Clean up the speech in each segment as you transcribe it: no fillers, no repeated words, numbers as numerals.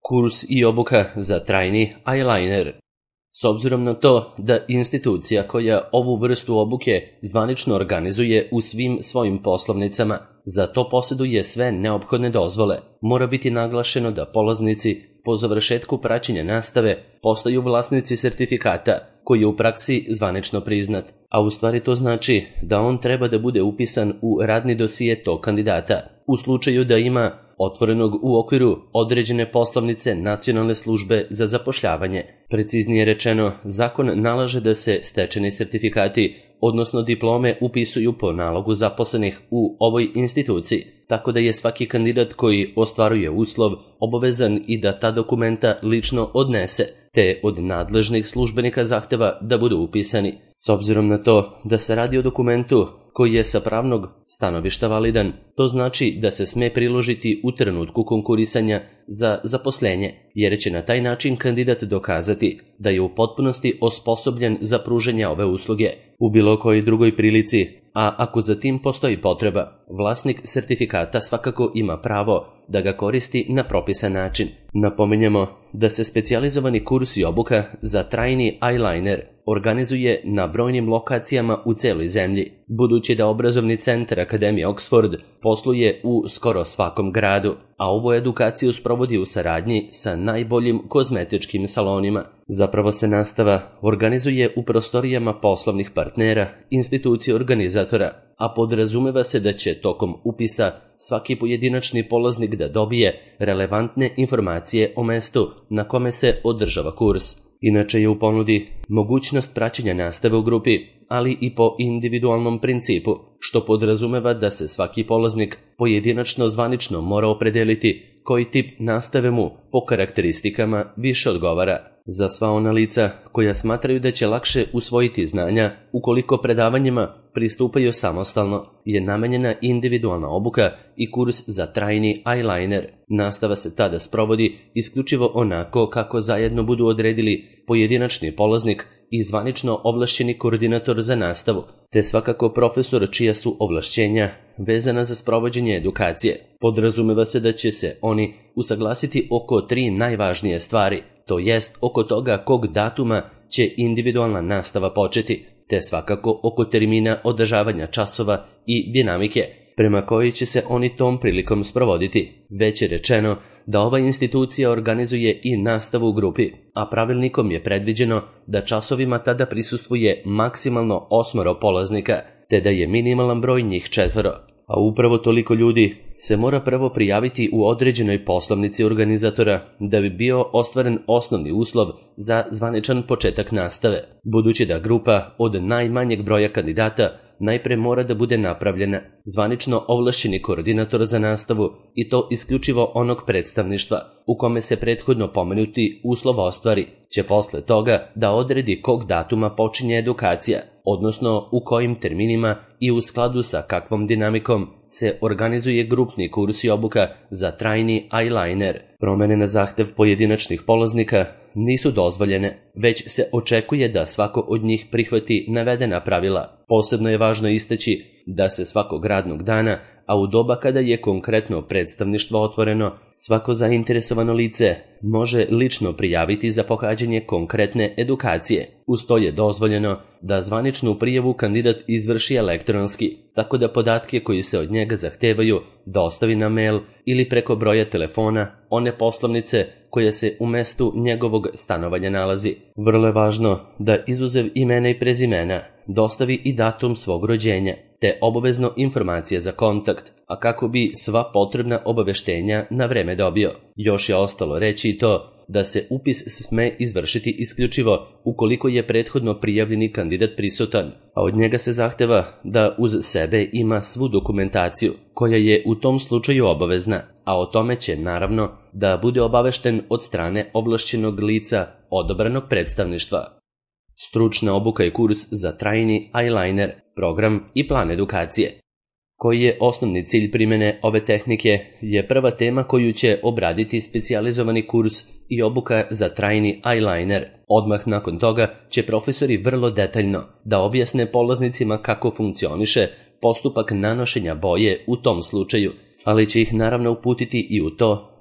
Kurs i obuka za trajni eyeliner. S obzirom na to da institucija koja ovu vrstu obuke zvanično organizuje u svim svojim poslovnicama, za to posjeduje sve neophodne dozvole, mora biti naglašeno da polaznici po završetku praćenja nastave postaju vlasnici sertifikata koji je u praksi zvanično priznat, a u stvari to znači da on treba da bude upisan u radni dosije tog kandidata, u slučaju da ima otvorenog u okviru određene poslovnice Nacionalne službe za zapošljavanje. Preciznije rečeno, zakon nalaže da se stečeni sertifikati, odnosno diplome, upisuju po nalogu zaposlenih u ovoj instituciji, tako da je svaki kandidat koji ostvaruje uslov obavezan i da ta dokumenta lično odnese, te od nadležnih službenika zahteva da budu upisani. S obzirom na to da se radi o dokumentu koji je sa pravnog stanovišta validan, to znači da se sme priložiti u trenutku konkurisanja za zaposlenje, jer će na taj način kandidat dokazati da je u potpunosti osposobljen za pružanje ove usluge u bilo kojoj drugoj prilici, a ako za tim postoji potreba, vlasnik sertifikata svakako ima pravo da ga koristi na propisan način. Napominjemo da se specijalizovani kurs i obuka za trajni eyeliner organizuje na brojnim lokacijama u celoj zemlji, budući da obrazovni centar Akademije Oxford posluje u skoro svakom gradu, a ovu edukaciju sprovodi u saradnji sa najboljim kozmetičkim salonima. Zapravo se nastava organizuje u prostorijama poslovnih partnera, institucije organizatora, a podrazumeva se da će tokom upisa svaki pojedinačni polaznik da dobije relevantne informacije o mestu na kome se održava kurs. Inače je u ponudi mogućnost praćenja nastave u grupi, ali i po individualnom principu, što podrazumeva da se svaki polaznik pojedinačno zvanično mora opredeliti koji tip nastave mu po karakteristikama više odgovara. Za sva ona lica koja smatraju da će lakše usvojiti znanja ukoliko predavanjima pristupaju samostalno, je namenjena individualna obuka i kurs za trajni eyeliner. Nastava se tada sprovodi isključivo onako kako zajedno budu odredili pojedinačni polaznik i zvanično ovlašćeni koordinator za nastavu, te svakako profesor čija su ovlašćenja vezana za sprovođenje edukacije. Podrazumeva se da će se oni usaglasiti oko 3 najvažnije stvari, to jest oko toga kog datuma će individualna nastava početi, te svakako oko termina održavanja časova i dinamike, prema kojoj će se oni tom prilikom sprovoditi. Već je rečeno da ova institucija organizuje i nastavu u grupi, a pravilnikom je predviđeno da časovima tada prisustvuje maksimalno 8 polaznika, te da je minimalan broj njih 4. A upravo toliko ljudi se mora prvo prijaviti u određenoj poslovnici organizatora da bi bio ostvaren osnovni uslov za zvaničan početak nastave, budući da grupa od najmanjeg broja kandidata najpre mora da bude napravljena. Zvanično ovlašćeni koordinator za nastavu, i to isključivo onog predstavništva u kome se prethodno pomenuti uslov ostvari, će posle toga da odredi kog datuma počinje edukacija, odnosno u kojim terminima i u skladu sa kakvom dinamikom se organizuje grupni kurs i obuka za trajni eyeliner. Promene na zahtev pojedinačnih polaznika nisu dozvoljene, već se očekuje da svako od njih prihvati navedena pravila. Posebno je važno istaći da se svakog radnog dana, a u doba kada je konkretno predstavništvo otvoreno, svako zainteresovano lice može lično prijaviti za pohađanje konkretne edukacije. Uz to je dozvoljeno da zvaničnu prijavu kandidat izvrši elektronski, tako da podatke koji se od njega zahtevaju dostavi na mail ili preko broja telefona one poslovnice koja se u mestu njegovog stanovanja nalazi. Vrlo je važno da izuzev imena i prezimena dostavi i datum svog rođenja, te obavezno informacije za kontakt, a kako bi sva potrebna obaveštenja na vreme dobio. Još je ostalo reći i to da se upis sme izvršiti isključivo ukoliko je prethodno prijavljeni kandidat prisutan, a od njega se zahteva da uz sebe ima svu dokumentaciju, koja je u tom slučaju obavezna, a o tome će naravno da bude obavešten od strane ovlašćenog lica odabranog predstavništva. Stručna obuka i kurs za trajni eyeliner, program i plan edukacije. Koji je osnovni cilj primjene ove tehnike je prva tema koju će obraditi specijalizovani kurs i obuka za trajni eyeliner. Odmah nakon toga će profesori vrlo detaljno da objasne polaznicima kako funkcioniše postupak nanošenja boje u tom slučaju, ali će ih naravno uputiti i u to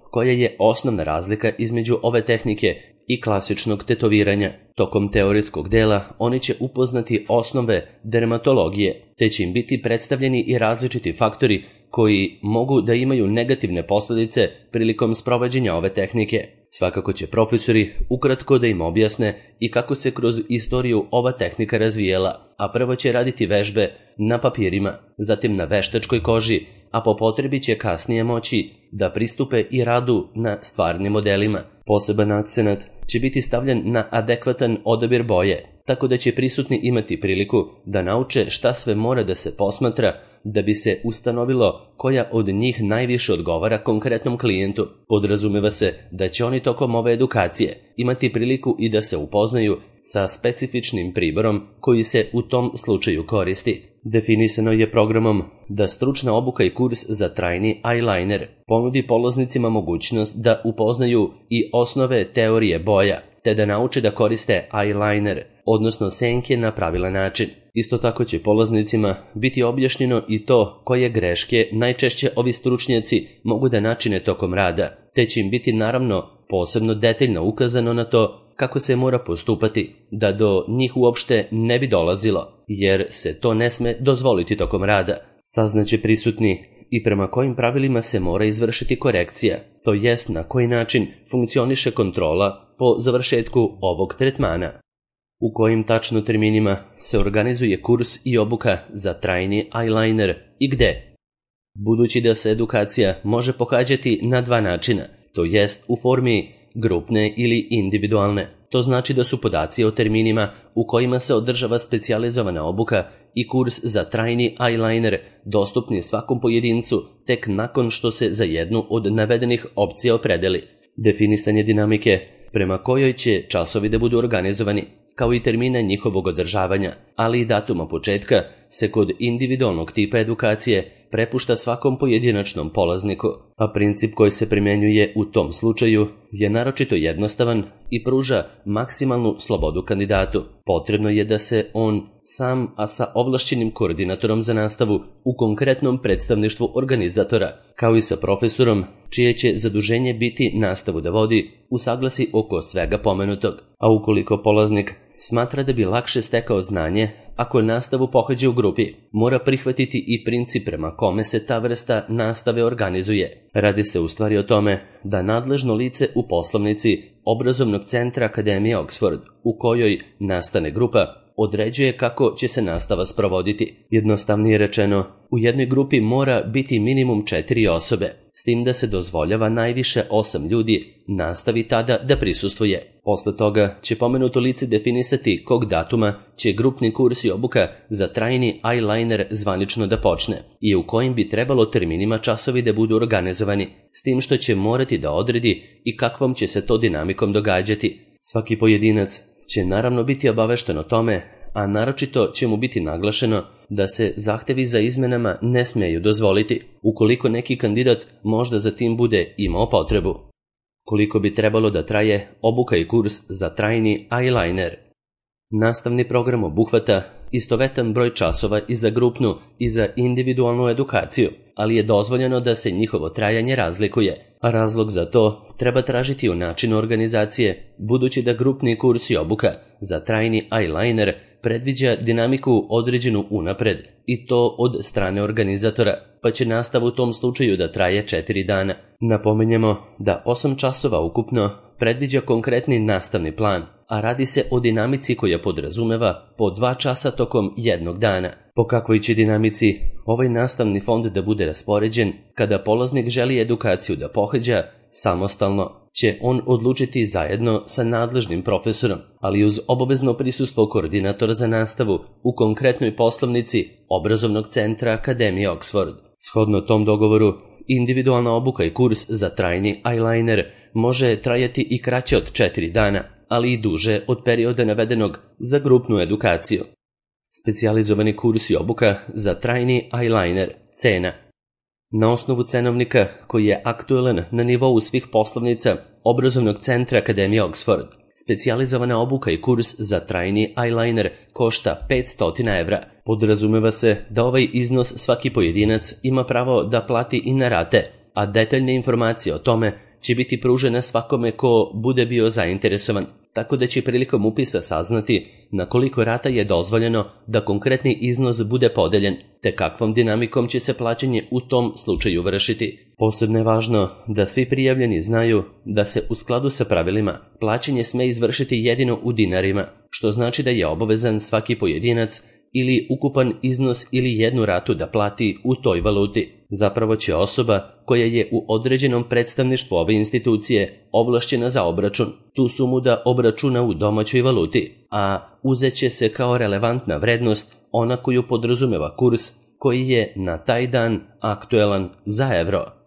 koja je osnovna razlika između ove tehnike i klasičnog tetoviranja. Tokom teorijskog dela oni će upoznati osnove dermatologije, te će im biti predstavljeni i različiti faktori koji mogu da imaju negativne posljedice prilikom sprovođenja ove tehnike. Svakako će profesori ukratko da im objasne i kako se kroz istoriju ova tehnika razvijela, a prvo će raditi vežbe na papirima, zatim na veštačkoj koži, a po potrebi će kasnije moći da pristupe i radu na stvarnim modelima. Poseban akcenat će biti stavljen na adekvatan odabir boje, tako da će prisutni imati priliku da nauče šta sve mora da se posmatra da bi se ustanovilo koja od njih najviše odgovara konkretnom klijentu. Podrazumeva se da će oni tokom ove edukacije imati priliku i da se upoznaju sa specifičnim priborom koji se u tom slučaju koristi. Definisano je programom da stručna obuka i kurs za trajni eyeliner ponudi polaznicima mogućnost da upoznaju i osnove teorije boja, te da nauče da koriste eyeliner, odnosno senke na pravilan način. Isto tako će polaznicima biti objašnjeno i to koje greške najčešće ovi stručnjaci mogu da načine tokom rada, te će im biti naravno posebno detaljno ukazano na to kako se mora postupati, da do njih uopšte ne bi dolazilo, jer se to ne sme dozvoliti tokom rada. Saznaće prisutni i prema kojim pravilima se mora izvršiti korekcija, to jest na koji način funkcioniše kontrola po završetku ovog tretmana. U kojim tačno terminima se organizuje kurs i obuka za trajni eyeliner i gde? Budući da se edukacija može pohađati na dva načina, to jest u formi grupne ili individualne. To znači da su podaci o terminima u kojima se održava specijalizovana obuka i kurs za trajni eyeliner dostupni svakom pojedincu tek nakon što se za jednu od navedenih opcija opredeli. Definisanje dinamike prema kojoj će časovi da budu organizovani, kao i termina njihovog održavanja, ali i datuma početka, se kod individualnog tipa edukacije prepušta svakom pojedinačnom polazniku, a princip koji se primjenjuje u tom slučaju je naročito jednostavan i pruža maksimalnu slobodu kandidatu. Potrebno je da se on sam, a sa ovlašćenim koordinatorom za nastavu u konkretnom predstavništvu organizatora, kao i sa profesorom, čije će zaduženje biti nastavu da vodi, usaglasi oko svega pomenutog. A ukoliko polaznik smatra da bi lakše stekao znanje ako nastavu pohađa u grupi, mora prihvatiti i princip prema kome se ta vrsta nastave organizuje. Radi se u stvari o tome da nadležno lice u poslovnici obrazovnog centra Akademije Oxford, u kojoj nastane grupa, određuje kako će se nastava sprovoditi. Jednostavnije rečeno, u jednoj grupi mora biti minimum 4 osobe, s tim da se dozvoljava najviše 8 ljudi nastavi tada da prisustvuje. Posle toga će pomenuto lice definisati kog datuma će grupni kurs i obuka za trajni eyeliner zvanično da počne i u kojim bi trebalo terminima časovi da budu organizovani, s tim što će morati da odredi i kakvom će se to dinamikom događati. Svaki pojedinac će naravno biti obavešten o tome, a naročito će mu biti naglašeno da se zahtevi za izmenama ne smeju dozvoliti, ukoliko neki kandidat možda za tim bude imao potrebu. Koliko bi trebalo da traje obuka i kurs za trajni eyeliner? Nastavni program obuhvata istovetan broj časova i za grupnu i za individualnu edukaciju, ali je dozvoljeno da se njihovo trajanje razlikuje, a razlog za to treba tražiti u načinu organizacije, budući da grupni kurs i obuka za trajni eyeliner predviđa dinamiku određenu unapred, i to od strane organizatora, pa će nastava u tom slučaju da traje 4 dana. Napomenjemo da 8 časova ukupno predviđa konkretni nastavni plan, a radi se o dinamici koja podrazumeva po 2 časa tokom jednog dana. Po kakvoj će dinamici ovaj nastavni fond da bude raspoređen, kada polaznik želi edukaciju da pohađa samostalno, će on odlučiti zajedno sa nadležnim profesorom, ali uz obavezno prisustvo koordinatora za nastavu u konkretnoj poslovnici obrazovnog centra Akademije Oxford. Shodno tom dogovoru, individualna obuka i kurs za trajni eyeliner može trajati i kraće od 4 dana, ali i duže od perioda navedenog za grupnu edukaciju. Specijalizovani kurs i obuka za trajni eyeliner, cena. Na osnovu cenovnika koji je aktuelan na nivou svih poslovnica obrazovnog centra Akademije Oxford, specijalizovana obuka i kurs za trajni eyeliner košta 500 evra. Podrazumeva se da ovaj iznos svaki pojedinac ima pravo da plati i na rate, a detaljne informacije o tome će biti pružena svakome ko bude bio zainteresovan, tako da će prilikom upisa saznati na koliko rata je dozvoljeno da konkretni iznos bude podeljen, te kakvom dinamikom će se plaćanje u tom slučaju vršiti. Posebno je važno da svi prijavljeni znaju da se u skladu sa pravilima plaćanje sme izvršiti jedino u dinarima, što znači da je obavezan svaki pojedinac ili ukupan iznos ili jednu ratu da plati u toj valuti. Zapravo će osoba koja je u određenom predstavništvu ove institucije ovlašćena za obračun tu sumu da obračuna u domaćoj valuti, a uzet će se kao relevantna vrednost ona koju podrazumeva kurs koji je na taj dan aktuelan za evro.